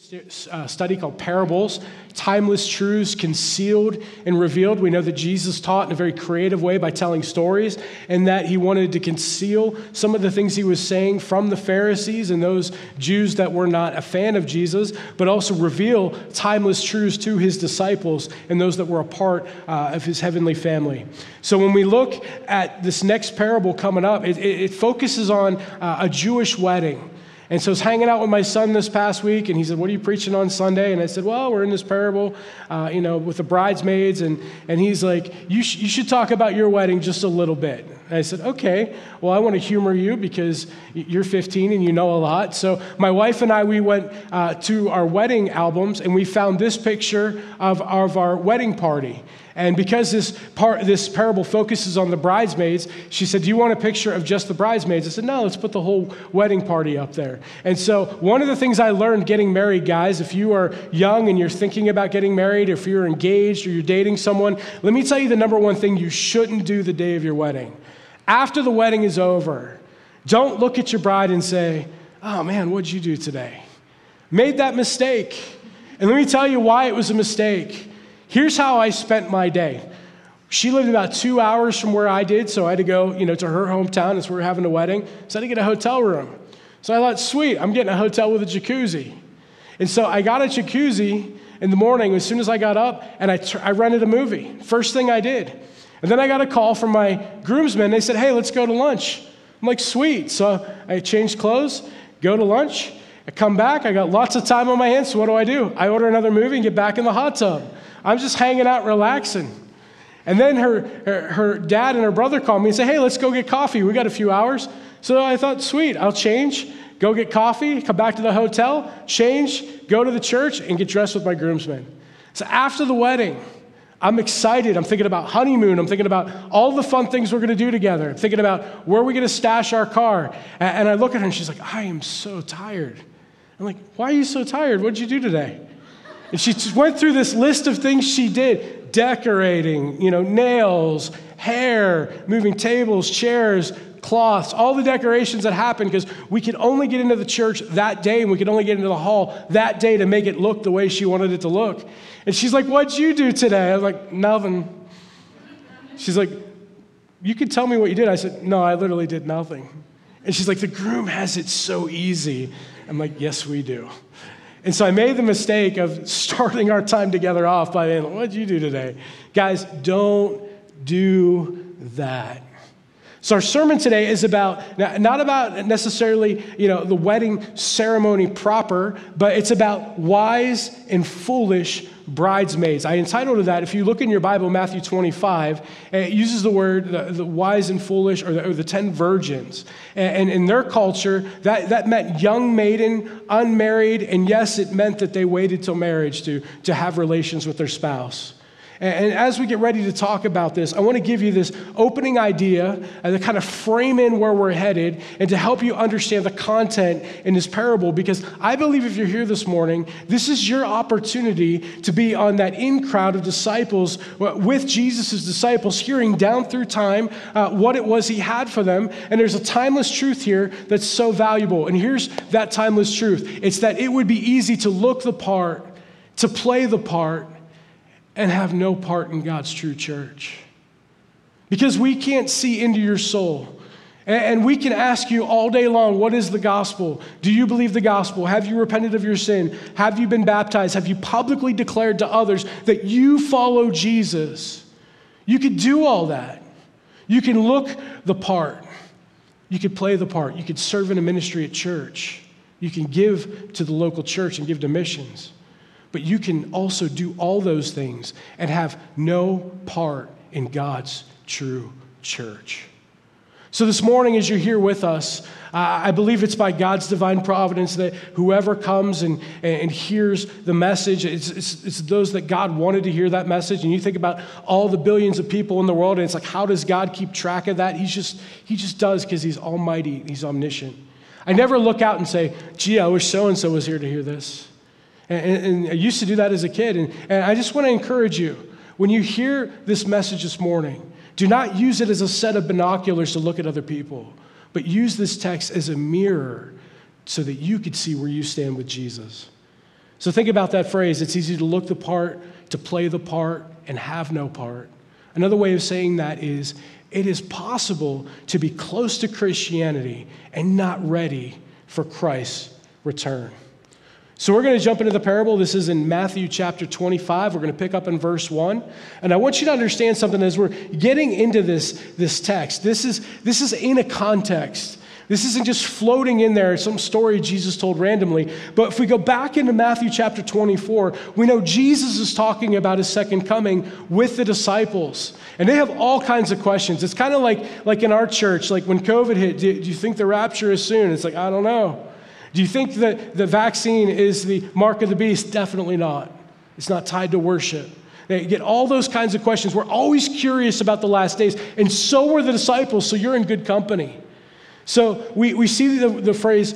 study called Parables, Timeless Truths Concealed and Revealed. We know that Jesus taught in a very creative way by telling stories, and that he wanted to conceal some of the things he was saying from the Pharisees and those Jews that were not a fan of Jesus, but also reveal timeless truths to his disciples and those that were a part of his heavenly family. So when we look at this next parable coming up, it focuses on a Jewish wedding. And so I was hanging out with my son this past week, and he said, "What are you preaching on Sunday?" And I said, "Well, we're in this parable, with the bridesmaids." And he's like, you should talk about your wedding just a little bit. And I said, "Okay, well, I want to humor you because you're 15 and you know a lot." So my wife and I, we went to our wedding albums, and we found this picture of our wedding party. And because this parable focuses on the bridesmaids, she said, "Do you want a picture of just the bridesmaids?" I said, "No, let's put the whole wedding party up there." And so one of the things I learned getting married, guys, if you are young and you're thinking about getting married, if you're engaged or you're dating someone, let me tell you the number one thing you shouldn't do the day of your wedding. After the wedding is over, don't look at your bride and say, "Oh man, what'd you do today? Made that mistake." And let me tell you why it was a mistake. Here's how I spent my day. She lived about 2 hours from where I did, so I had to go, to her hometown. That's where we're having a wedding. So I had to get a hotel room. So I thought, sweet, I'm getting a hotel with a jacuzzi. And so I got a jacuzzi in the morning as soon as I got up, and I rented a movie. First thing I did. And then I got a call from my groomsmen. They said, "Hey, let's go to lunch." I'm like, sweet. So I changed clothes, go to lunch. I come back. I got lots of time on my hands, so what do? I order another movie and get back in the hot tub. I'm just hanging out, relaxing. And then her dad and her brother called me and said, "Hey, let's go get coffee. We got a few hours." So I thought, sweet, I'll change, go get coffee, come back to the hotel, change, go to the church, and get dressed with my groomsmen. So after the wedding, I'm excited. I'm thinking about honeymoon. I'm thinking about all the fun things we're going to do together. I'm thinking about where we're going to stash our car. And I look at her, and she's like, "I am so tired." I'm like, "Why are you so tired? What did you do today?" And she just went through this list of things she did: decorating, nails, hair, moving tables, chairs, cloths, all the decorations that happened because we could only get into the church that day and we could only get into the hall that day to make it look the way she wanted it to look. And she's like, "What'd you do today?" I was like, "Nothing." She's like, "You could tell me what you did." I said, "No, I literally did nothing." And she's like, "The groom has it so easy." I'm like, "Yes, we do." And so I made the mistake of starting our time together off by saying, "What'd you do today?" Guys, don't do that. So our sermon today is not about necessarily, the wedding ceremony proper, but it's about wise and foolish bridesmaids. I entitled that, if you look in your Bible, Matthew 25, it uses the word the wise and foolish, or the 10 virgins. And in their culture, that meant young maiden, unmarried, and yes, it meant that they waited till marriage to have relations with their spouse. And as we get ready to talk about this, I want to give you this opening idea to kind of frame in where we're headed and to help you understand the content in this parable, because I believe if you're here this morning, this is your opportunity to be on that in crowd of disciples with Jesus' disciples, hearing down through time what it was he had for them. And there's a timeless truth here that's so valuable. And here's that timeless truth. It's that it would be easy to look the part, to play the part, and have no part in God's true church. Because we can't see into your soul. And we can ask you all day long, what is the gospel? Do you believe the gospel? Have you repented of your sin? Have you been baptized? Have you publicly declared to others that you follow Jesus? You could do all that. You can look the part. You could play the part. You could serve in a ministry at church. You can give to the local church and give to missions. But you can also do all those things and have no part in God's true church. So this morning, as you're here with us, I believe it's by God's divine providence that whoever comes and hears the message, it's those that God wanted to hear that message. And you think about all the billions of people in the world, and it's like, how does God keep track of that? He just does, because he's almighty, he's omniscient. I never look out and say, "Gee, I wish so-and-so was here to hear this." And I used to do that as a kid. And I just want to encourage you, when you hear this message this morning, do not use it as a set of binoculars to look at other people, but use this text as a mirror so that you could see where you stand with Jesus. So think about that phrase. It's easy to look the part, to play the part, and have no part. Another way of saying that is, it is possible to be close to Christianity and not ready for Christ's return. So we're going to jump into the parable. This is in Matthew chapter 25. We're going to pick up in verse 1. And I want you to understand something as we're getting into this text. This is in a context. This isn't just floating in there, some story Jesus told randomly. But if we go back into Matthew chapter 24, we know Jesus is talking about his second coming with the disciples. And they have all kinds of questions. It's kind of like in our church, like when COVID hit, do you think the rapture is soon? It's like, I don't know. Do you think that the vaccine is the mark of the beast? Definitely not. It's not tied to worship. They get all those kinds of questions. We're always curious about the last days, and so were the disciples, so you're in good company. So we see the phrase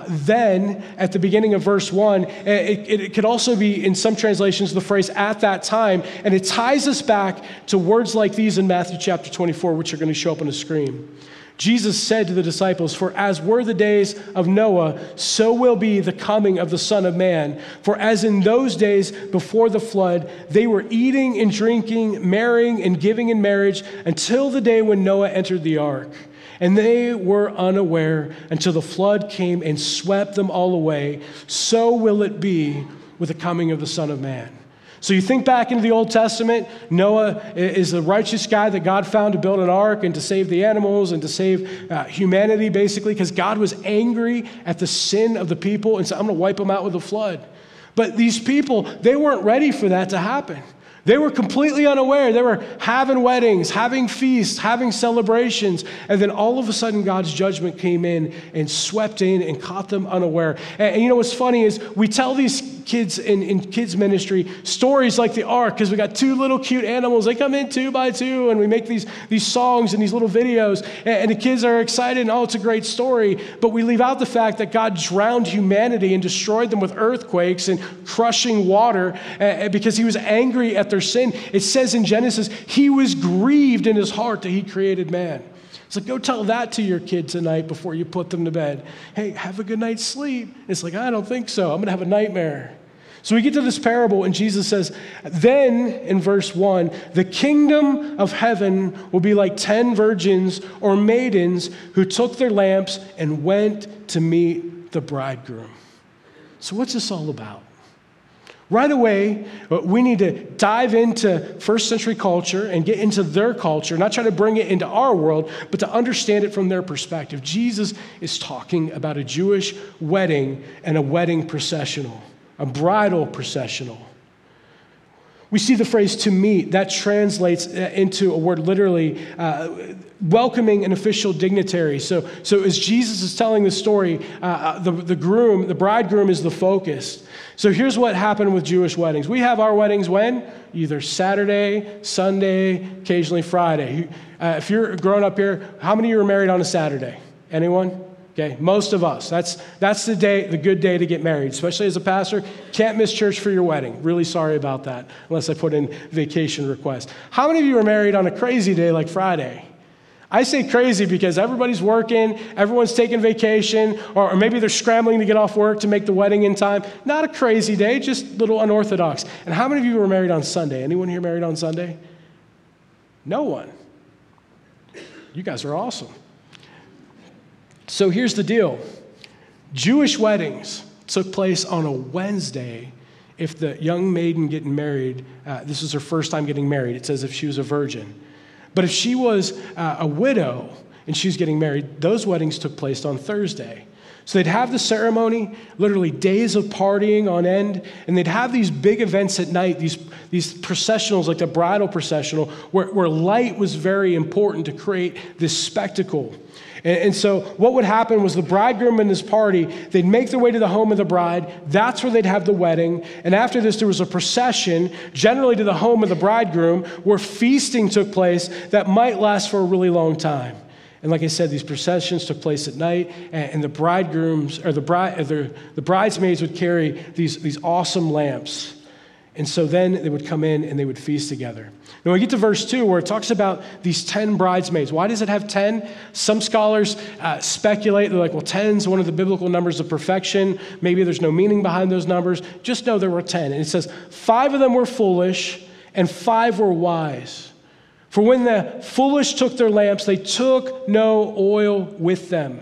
then at the beginning of verse 1. It could also be, in some translations, the phrase at that time, and it ties us back to words like these in Matthew chapter 24, which are going to show up on the screen. Jesus said to the disciples, "For as were the days of Noah, so will be the coming of the Son of Man. For as in those days before the flood, they were eating and drinking, marrying and giving in marriage, until the day when Noah entered the ark. And they were unaware until the flood came and swept them all away. So will it be with the coming of the Son of Man." So you think back into the Old Testament, Noah is a righteous guy that God found to build an ark and to save the animals and to save humanity, basically, because God was angry at the sin of the people and said, I'm going to wipe them out with a flood. But these people, they weren't ready for that to happen. They were completely unaware. They were having weddings, having feasts, having celebrations. And then all of a sudden, God's judgment came in and swept in and caught them unaware. And you know what's funny is we tell these kids in kids ministry stories like the ark, because we got two little cute animals. They come in 2 by 2, and we make these songs and these little videos. And the kids are excited, and it's a great story. But we leave out the fact that God drowned humanity and destroyed them with earthquakes and crushing water because he was angry at their sin. It says in Genesis, he was grieved in his heart that he created man. It's like, go tell that to your kid tonight before you put them to bed. Hey, have a good night's sleep. It's like, I don't think so. I'm going to have a nightmare. So we get to this parable, and Jesus says, then in verse 1, the kingdom of heaven will be like 10 virgins or maidens who took their lamps and went to meet the bridegroom. So what's this all about? Right away, we need to dive into first century culture and get into their culture, not try to bring it into our world, but to understand it from their perspective. Jesus is talking about a Jewish wedding and a wedding processional, a bridal processional. We see the phrase to meet. That translates into a word literally welcoming an official dignitary. So as Jesus is telling the story, the bridegroom is the focus. So here's what happened with Jewish weddings. We have our weddings when? Either Saturday, Sunday, occasionally Friday. If you're growing up here, how many of you were married on a Saturday? Anyone? Okay, most of us. That's the day, the good day to get married, especially as a pastor. Can't miss church for your wedding. Really sorry about that, unless I put in vacation request. How many of you are married on a crazy day like Friday? I say crazy because everybody's working, everyone's taking vacation, or maybe they're scrambling to get off work to make the wedding in time. Not a crazy day, just a little unorthodox. And how many of you were married on Sunday? Anyone here married on Sunday? No one. You guys are awesome. So here's the deal. Jewish weddings took place on a Wednesday if the young maiden getting married, this was her first time getting married. It says if she was a virgin. But if she was a widow and she was getting married, those weddings took place on Thursday. So they'd have the ceremony, literally days of partying on end, and they'd have these big events at night, these processionals like the bridal processional, where light was very important to create this spectacle. And so what would happen was the bridegroom and his party, they'd make their way to the home of the bride. That's where they'd have the wedding. And after this, there was a procession, generally to the home of the bridegroom, where feasting took place that might last for a really long time. And like I said, these processions took place at night, and the bridegrooms or the bridesmaids would carry these awesome lamps. And so then they would come in and they would feast together. Now we get to verse 2 where it talks about these 10 bridesmaids. Why does it have 10? Some scholars speculate. They're like, well, 10 is one of the biblical numbers of perfection. Maybe there's no meaning behind those numbers. Just know there were 10. And it says 5 of them were foolish and 5 were wise. For when the foolish took their lamps, they took no oil with them.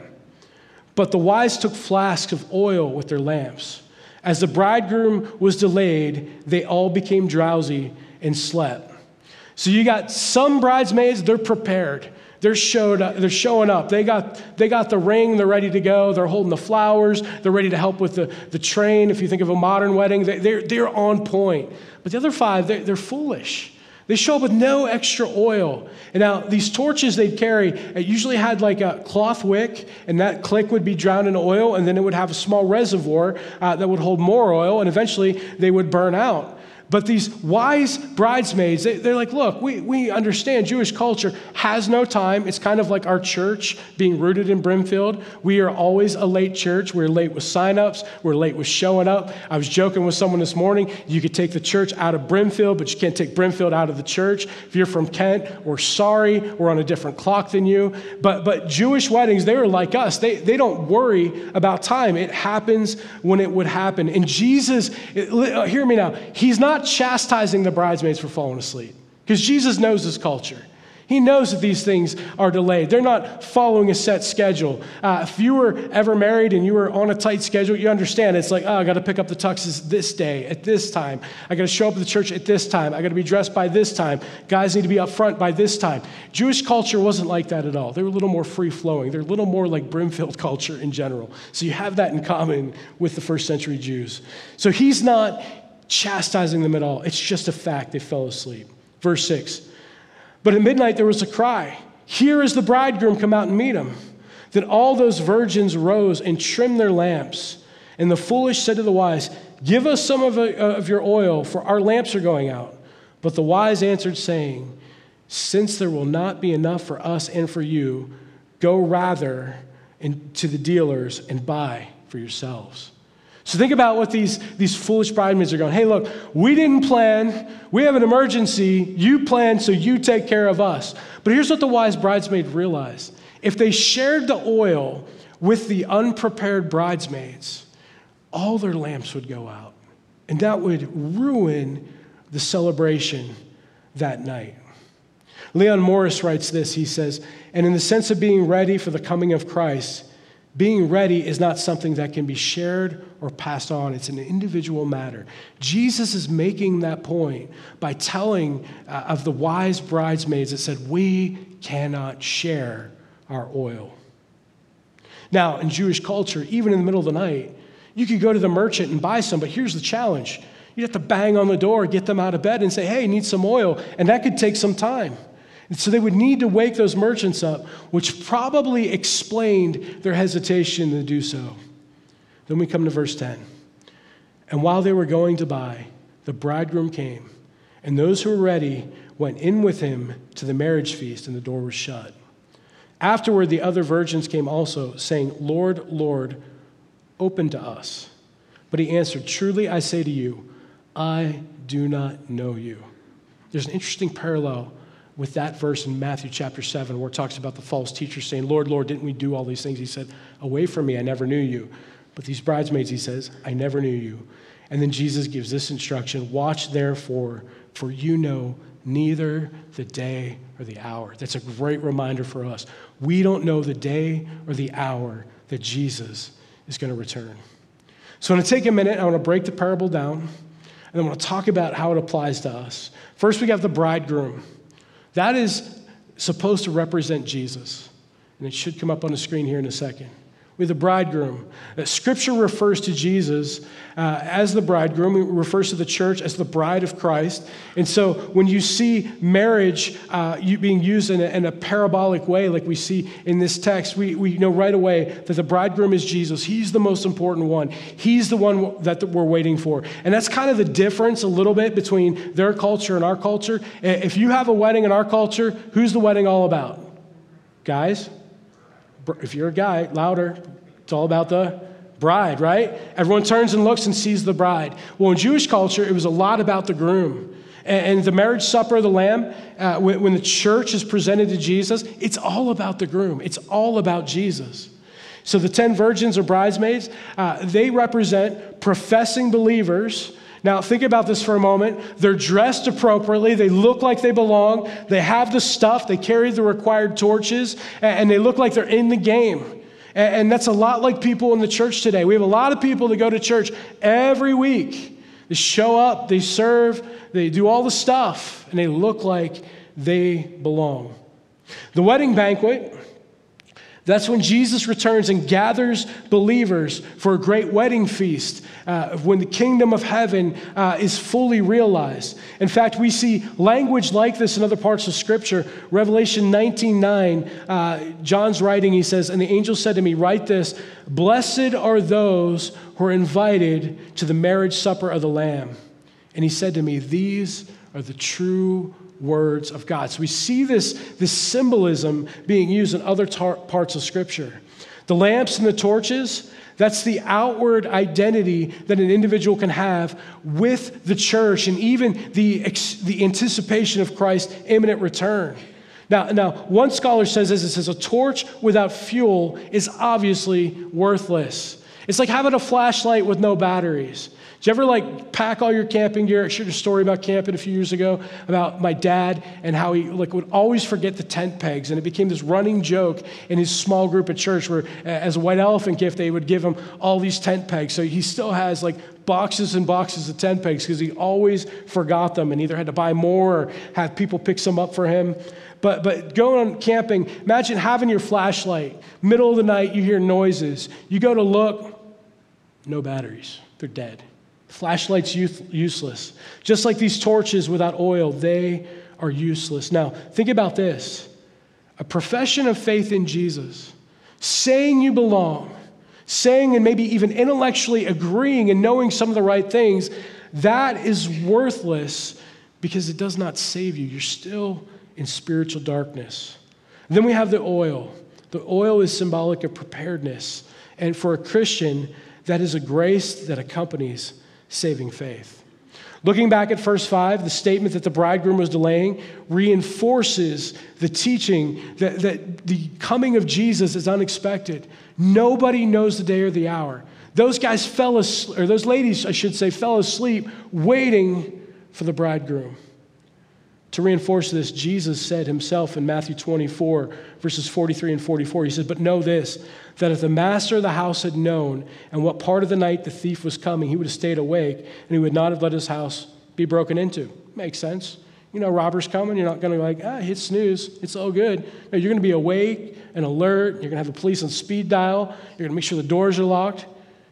But the wise took flasks of oil with their lamps. As the bridegroom was delayed, they all became drowsy and slept. So you got some bridesmaids, they're prepared. They're showing up. They got the ring, they're ready to go. They're holding the flowers. They're ready to help with the train. If you think of a modern wedding, they're on point. But the other 5, they're foolish. They show up with no extra oil. And now these torches they'd carry, it usually had like a cloth wick, and that click would be drowned in oil, and then it would have a small reservoir that would hold more oil, and eventually they would burn out. But these wise bridesmaids, they're like, look, we understand Jewish culture has no time. It's kind of like our church being rooted in Brimfield. We are always a late church. We're late with signups. We're late with showing up. I was joking with someone this morning. You could take the church out of Brimfield, but you can't take Brimfield out of the church. If you're from Kent, we're sorry. We're on a different clock than you. But Jewish weddings, they are like us. They don't worry about time. It happens when it would happen. And Jesus, hear me now, he's not chastising the bridesmaids for falling asleep because Jesus knows his culture. He knows that these things are delayed. They're not following a set schedule. If you were ever married and you were on a tight schedule, you understand it's like, I got to pick up the tuxes this day at this time. I got to show up at the church at this time. I got to be dressed by this time. Guys need to be up front by this time. Jewish culture wasn't like that at all. They were a little more free-flowing. They're a little more like Brimfield culture in general. So you have that in common with the first century Jews. So he's not chastising them at all. It's just a fact they fell asleep. Verse 6. But at midnight there was a cry, "Here is the bridegroom, come out and meet him." Then all those virgins rose and trimmed their lamps. And the foolish said to the wise, "Give us some of your oil, for our lamps are going out." But the wise answered, saying, "Since there will not be enough for us and for you, go rather to the dealers and buy for yourselves." So think about what these foolish bridesmaids are going, hey, look, we didn't plan. We have an emergency. You planned, so you take care of us. But here's what the wise bridesmaid realized. If they shared the oil with the unprepared bridesmaids, all their lamps would go out. And that would ruin the celebration that night. Leon Morris writes this. He says, and in the sense of being ready for the coming of Christ, being ready is not something that can be shared or passed on. It's an individual matter. Jesus is making that point by telling of the wise bridesmaids that said, we cannot share our oil. Now, in Jewish culture, even in the middle of the night, you could go to the merchant and buy some, but here's the challenge. You'd have to bang on the door, get them out of bed and say, hey, need some oil, and that could take some time. And so they would need to wake those merchants up, which probably explained their hesitation to do so. Then we come to verse 10. And while they were going to buy, the bridegroom came, and those who were ready went in with him to the marriage feast, and the door was shut. Afterward, the other virgins came also, saying, Lord, Lord, open to us. But he answered, truly I say to you, I do not know you. There's an interesting parallel with that verse in Matthew chapter 7, where it talks about the false teacher saying, Lord, Lord, didn't we do all these things? He said, away from me, I never knew you. But these bridesmaids, he says, I never knew you. And then Jesus gives this instruction, watch therefore, for you know neither the day or the hour. That's a great reminder for us. We don't know the day or the hour that Jesus is going to return. So I'm going to take a minute, I want to break the parable down, and I want to talk about how it applies to us. First, we have the bridegroom. That is supposed to represent Jesus. And it should come up on the screen here in a second. We have the bridegroom. Scripture refers to Jesus as the bridegroom. It refers to the church as the bride of Christ. And so when you see marriage being used in a parabolic way like we see in this text, we know right away that the bridegroom is Jesus. He's the most important one. He's the one that we're waiting for. And that's kind of the difference a little bit between their culture and our culture. If you have a wedding in our culture, who's the wedding all about? Guys? If you're a guy, louder. It's all about the bride, right? Everyone turns and looks and sees the bride. Well, in Jewish culture, it was a lot about the groom. And the marriage supper of the Lamb, when the church is presented to Jesus, it's all about the groom. It's all about Jesus. So the 10 virgins or bridesmaids, they represent professing believers. Now, think about this for a moment. They're dressed appropriately. They look like they belong. They have the stuff. They carry the required torches, and they look like they're in the game. And that's a lot like people in the church today. We have a lot of people that go to church every week. They show up, they serve, they do all the stuff, and they look like they belong. The wedding banquet, that's when Jesus returns and gathers believers for a great wedding feast, when the kingdom of heaven is fully realized. In fact, we see language like this in other parts of Scripture. Revelation 19:9, John's writing, he says, "And the angel said to me, write this, blessed are those who are invited to the marriage supper of the Lamb. And he said to me, these are the true words of God." So we see this symbolism being used in other parts of Scripture. The lamps and the torches, that's the outward identity that an individual can have with the church and even the anticipation of Christ's imminent return. Now, one scholar says this, it says, a torch without fuel is obviously worthless. It's like having a flashlight with no batteries. Did you ever pack all your camping gear? I shared a story about camping a few years ago about my dad and how he would always forget the tent pegs, and it became this running joke in his small group at church where, as a white elephant gift, they would give him all these tent pegs. So he still has boxes and boxes of tent pegs because he always forgot them and either had to buy more or have people pick some up for him. But going on camping, imagine having your flashlight. Middle of the night, you hear noises. You go to look, no batteries. They're dead. Flashlight's useless. Just like these torches without oil, they are useless. Now, think about this. A profession of faith in Jesus, saying you belong, saying and maybe even intellectually agreeing and knowing some of the right things, that is worthless because it does not save you. You're still in spiritual darkness. And then we have the oil. The oil is symbolic of preparedness. And for a Christian, that is a grace that accompanies saving faith. Looking back at verse 5, the statement that the bridegroom was delaying reinforces the teaching that the coming of Jesus is unexpected. Nobody knows the day or the hour. Those guys those ladies, I should say, fell asleep waiting for the bridegroom. To reinforce this, Jesus said himself in Matthew 24, verses 43 and 44, he said, "But know this, that if the master of the house had known and what part of the night the thief was coming, he would have stayed awake, and he would not have let his house be broken into." Makes sense. You know, robber's coming. You're not going to hit snooze. It's all good. No, you're going to be awake and alert. You're going to have the police on speed dial. You're going to make sure the doors are locked.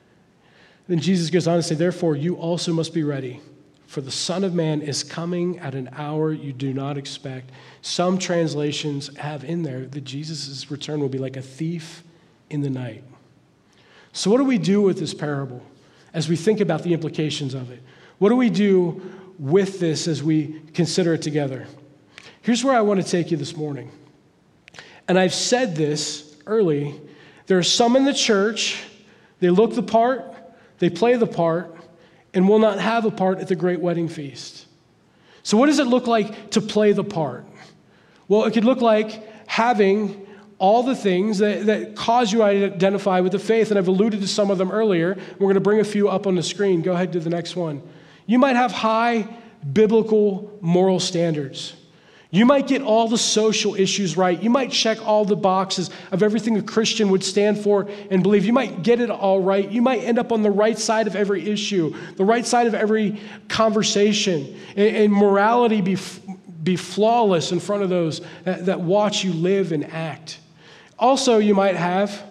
Then Jesus goes on to say, "Therefore, you also must be ready. For the Son of Man is coming at an hour you do not expect." Some translations have in there that Jesus' return will be like a thief in the night. So what do we do with this parable as we think about the implications of it? What do we do with this as we consider it together? Here's where I want to take you this morning. And I've said this early. There are some in the church, they look the part, they play the part, and will not have a part at the great wedding feast. So what does it look like to play the part? Well, it could look like having all the things that cause you to identify with the faith, and I've alluded to some of them earlier. We're going to bring a few up on the screen. Go ahead to the next one. You might have high biblical moral standards. You might get all the social issues right. You might check all the boxes of everything a Christian would stand for and believe. You might get it all right. You might end up on the right side of every issue, the right side of every conversation, and morality be flawless in front of those that watch you live and act. Also, you might have,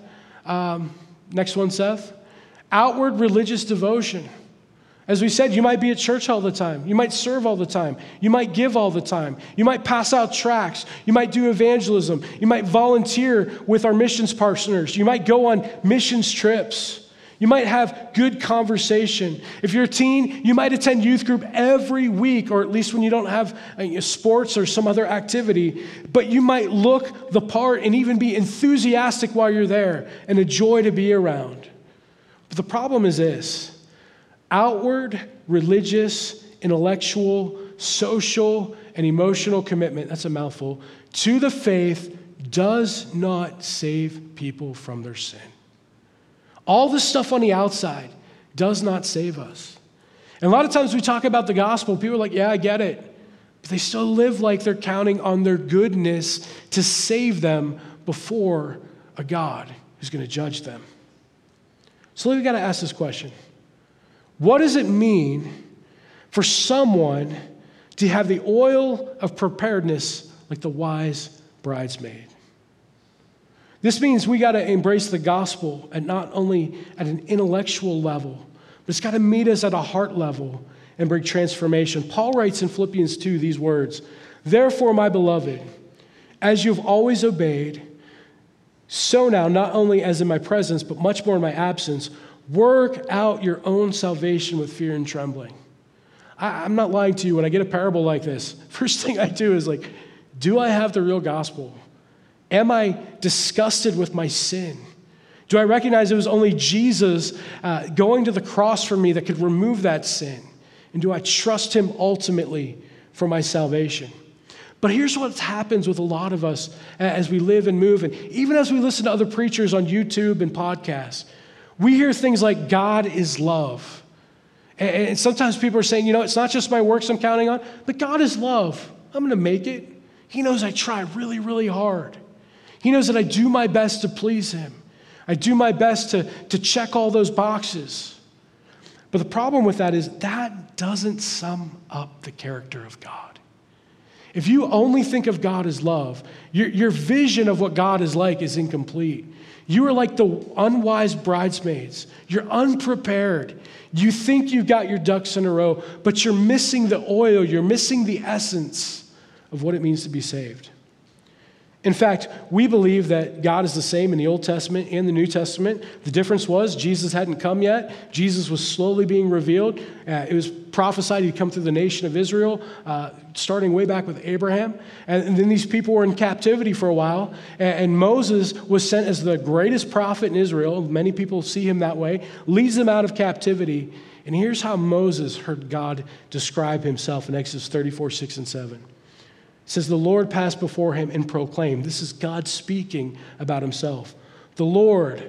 next one, Seth, outward religious devotion. As we said, you might be at church all the time. You might serve all the time. You might give all the time. You might pass out tracts. You might do evangelism. You might volunteer with our missions partners. You might go on missions trips. You might have good conversation. If you're a teen, you might attend youth group every week, or at least when you don't have sports or some other activity. But you might look the part and even be enthusiastic while you're there and a joy to be around. But the problem is this: outward, religious, intellectual, social, and emotional commitment, that's a mouthful, to the faith does not save people from their sin. All the stuff on the outside does not save us. And a lot of times we talk about the gospel, people are like, yeah, I get it. But they still live like they're counting on their goodness to save them before a God who's going to judge them. So we've got to ask this question. What does it mean for someone to have the oil of preparedness like the wise bridesmaid? This means we got to embrace the gospel at not only at an intellectual level, but it's got to meet us at a heart level and bring transformation. Paul writes in Philippians 2 these words, "Therefore, my beloved, as you've always obeyed, so now, not only as in my presence, but much more in my absence, work out your own salvation with fear and trembling." I'm not lying to you. When I get a parable like this, first thing I do is like, do I have the real gospel? Am I disgusted with my sin? Do I recognize it was only Jesus going to the cross for me that could remove that sin? And do I trust him ultimately for my salvation? But here's what happens with a lot of us as we live and move, and even as we listen to other preachers on YouTube and podcasts. We hear things like, God is love. And sometimes people are saying, it's not just my works I'm counting on, but God is love. I'm going to make it. He knows I try really, really hard. He knows that I do my best to please him. I do my best to check all those boxes. But the problem with that is that doesn't sum up the character of God. If you only think of God as love, your vision of what God is like is incomplete. You are like the unwise bridesmaids. You're unprepared. You think you've got your ducks in a row, but you're missing the oil. You're missing the essence of what it means to be saved. In fact, we believe that God is the same in the Old Testament and the New Testament. The difference was Jesus hadn't come yet. Jesus was slowly being revealed. It was prophesied he'd come through the nation of Israel, starting way back with Abraham. And then these people were in captivity for a while. And Moses was sent as the greatest prophet in Israel. Many people see him that way. Leads them out of captivity. And here's how Moses heard God describe himself in Exodus 34, 6 and 7. It says, the Lord passed before him and proclaimed. This is God speaking about himself. The Lord,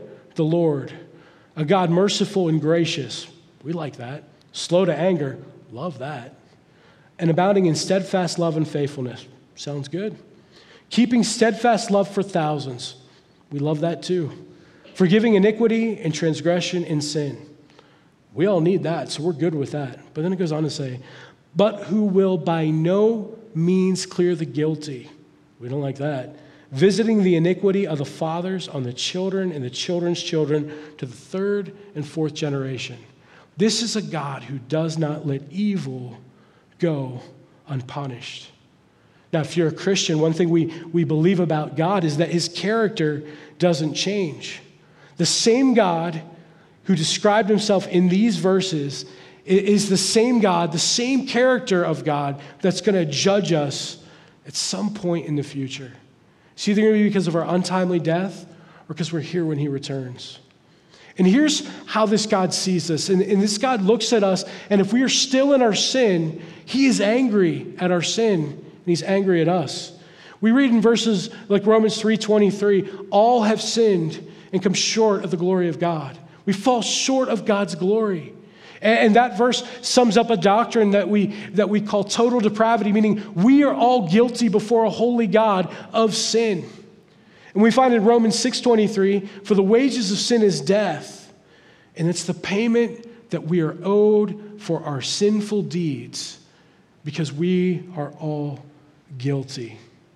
a God merciful and gracious. We like that. Slow to anger. Love that. And abounding in steadfast love and faithfulness. Sounds good. Keeping steadfast love for thousands. We love that too. Forgiving iniquity and transgression and sin. We all need that, so we're good with that. But then it goes on to say, but who will by no means clear the guilty. We don't like that. Visiting the iniquity of the fathers on the children and the children's children to the third and fourth generation. This is a God who does not let evil go unpunished. Now, if you're a Christian, one thing we believe about God is that his character doesn't change. The same God who described himself in these verses is the same God, the same character of God that's going to judge us at some point in the future. It's either going to be because of our untimely death or because we're here when he returns. And here's how this God sees us. And this God looks at us, and if we are still in our sin, he is angry at our sin, and he's angry at us. We read in verses like Romans 3:23, all have sinned and come short of the glory of God. We fall short of God's glory. And that verse sums up a doctrine that we call total depravity, meaning we are all guilty before a holy God of sin. And we find in Romans 6:23, for the wages of sin is death, and it's the payment that we are owed for our sinful deeds because we are all guilty.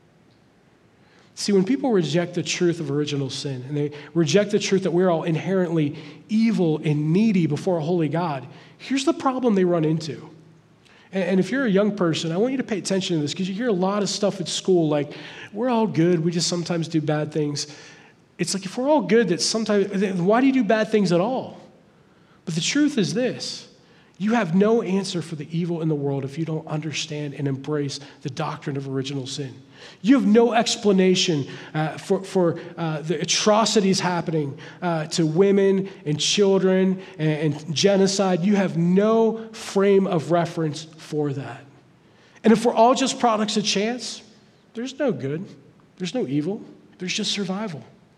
See, when people reject the truth of original sin, and they reject the truth that we're all inherently evil and needy before a holy God, here's the problem they run into. And if you're a young person, I want you to pay attention to this because you hear a lot of stuff at school like, we're all good, we just sometimes do bad things. It's like, if we're all good, that sometimes, why do you do bad things at all? But the truth is this, You have no answer for the evil in the world if you don't understand and embrace the doctrine of original sin. You have no explanation for the atrocities happening to women and children and genocide. You have no frame of reference for that. And if we're all just products of chance, there's no good. There's no evil. There's just survival.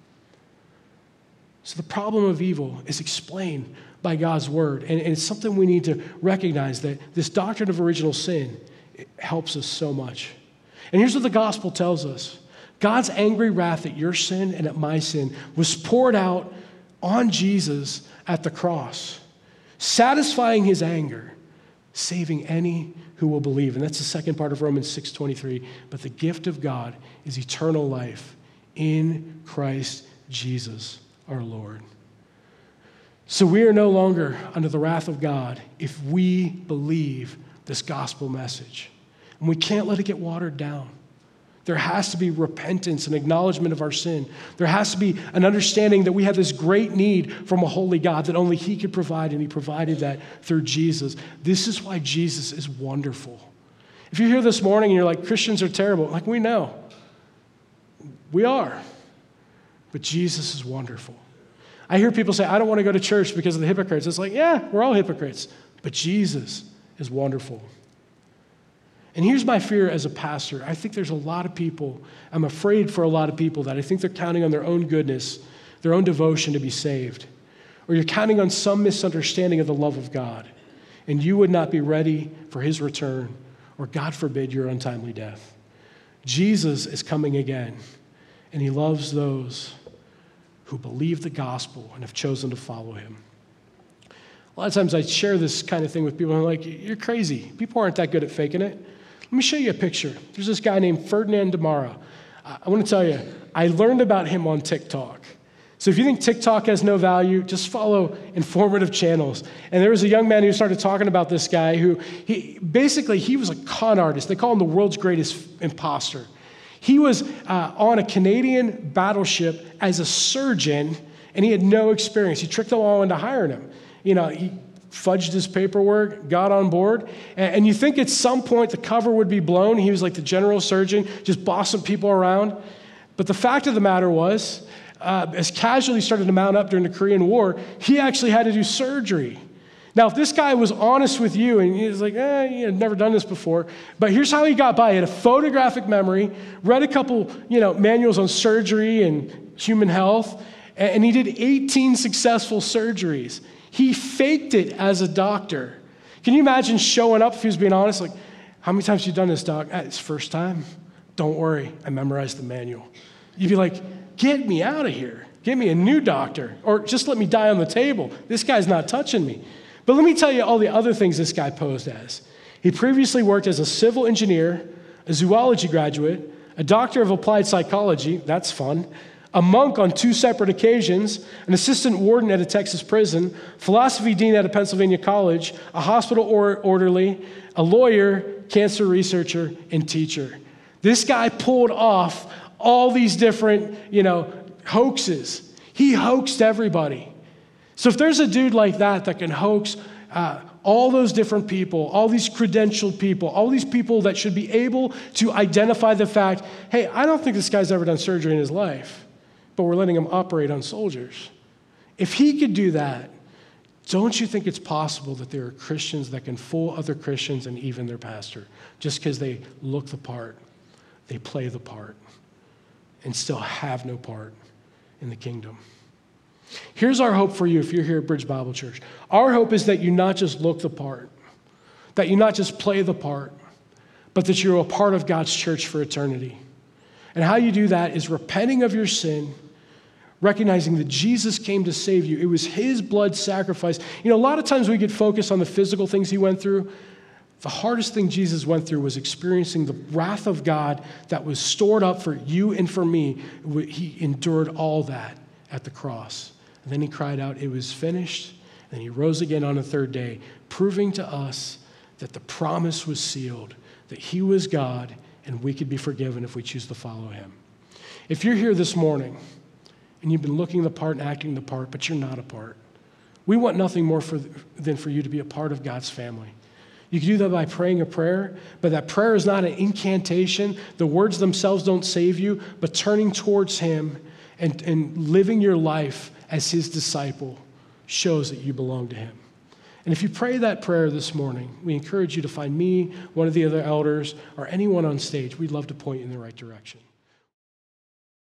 So the problem of evil is explained by God's word. And it's something we need to recognize, that this doctrine of original sin helps us so much. And here's what the gospel tells us. God's angry wrath at your sin and at my sin was poured out on Jesus at the cross, satisfying his anger, saving any who will believe. And that's the second part of Romans 6:23. But the gift of God is eternal life in Christ Jesus our Lord. So we are no longer under the wrath of God if we believe this gospel message. And we can't let it get watered down. There has to be repentance and acknowledgement of our sin. There has to be an understanding that we have this great need from a holy God that only he could provide, and he provided that through Jesus. This is why Jesus is wonderful. If you're here this morning and you're like, Christians are terrible, like, we know. We are. But Jesus is wonderful. I hear people say, I don't want to go to church because of the hypocrites. It's like, yeah, we're all hypocrites. But Jesus is wonderful. And here's my fear as a pastor. I think there's a lot of people, I'm afraid for a lot of people that I think they're counting on their own goodness, their own devotion to be saved. Or you're counting on some misunderstanding of the love of God. And you would not be ready for his return, or God forbid, your untimely death. Jesus is coming again, and he loves those who believe the gospel and have chosen to follow him. A lot of times I share this kind of thing with people, and I'm like, you're crazy. People aren't that good at faking it. Let me show you a picture. There's this guy named Ferdinand Demara. I want to tell you, I learned about him on TikTok. So if you think TikTok has no value, just follow informative channels. And there was a young man who started talking about this guy who, he was a con artist. They call him the world's greatest imposter. He was on a Canadian battleship as a surgeon, and he had no experience. He tricked them all into hiring him. You know, he fudged his paperwork, got on board, and you think at some point the cover would be blown. He was like the general surgeon, just bossing people around. But the fact of the matter was, as casualties started to mount up during the Korean War, he actually had to do surgery. Now, if this guy was honest with you and he was like, I've never done this before, but here's how he got by. He had a photographic memory, read a couple, manuals on surgery and human health, and he did 18 successful surgeries. He faked it as a doctor. Can you imagine showing up if he was being honest? Like, how many times have you done this, doc? It's first time. Don't worry, I memorized the manual. You'd be like, get me out of here. Get me a new doctor, or just let me die on the table. This guy's not touching me. But let me tell you all the other things this guy posed as. He previously worked as a civil engineer, a zoology graduate, a doctor of applied psychology, that's fun, a monk on 2 separate occasions, an assistant warden at a Texas prison, philosophy dean at a Pennsylvania college, a hospital orderly, a lawyer, cancer researcher, and teacher. This guy pulled off all these different, hoaxes. He hoaxed everybody. So if there's a dude like that can hoax all those different people, all these credentialed people, all these people that should be able to identify the fact, hey, I don't think this guy's ever done surgery in his life, but we're letting him operate on soldiers. If he could do that, don't you think it's possible that there are Christians that can fool other Christians and even their pastor just because they look the part, they play the part, and still have no part in the kingdom? Here's our hope for you if you're here at Bridge Bible Church. Our hope is that you not just look the part, that you not just play the part, but that you're a part of God's church for eternity. And how you do that is repenting of your sin, recognizing that Jesus came to save you. It was his blood sacrifice. A lot of times we get focused on the physical things he went through. The hardest thing Jesus went through was experiencing the wrath of God that was stored up for you and for me. He endured all that at the cross. And then he cried out, it was finished. And he rose again on the third day, proving to us that the promise was sealed, that he was God, and we could be forgiven if we choose to follow him. If you're here this morning and you've been looking the part and acting the part, but you're not a part, We want nothing more than for you to be a part of God's family. You can do that by praying a prayer, but that prayer is not an incantation. The words themselves don't save you, but turning towards Him and living your life as His disciple shows that you belong to Him. And if you pray that prayer this morning, we encourage you to find me, one of the other elders, or anyone on stage. We'd love to point you in the right direction.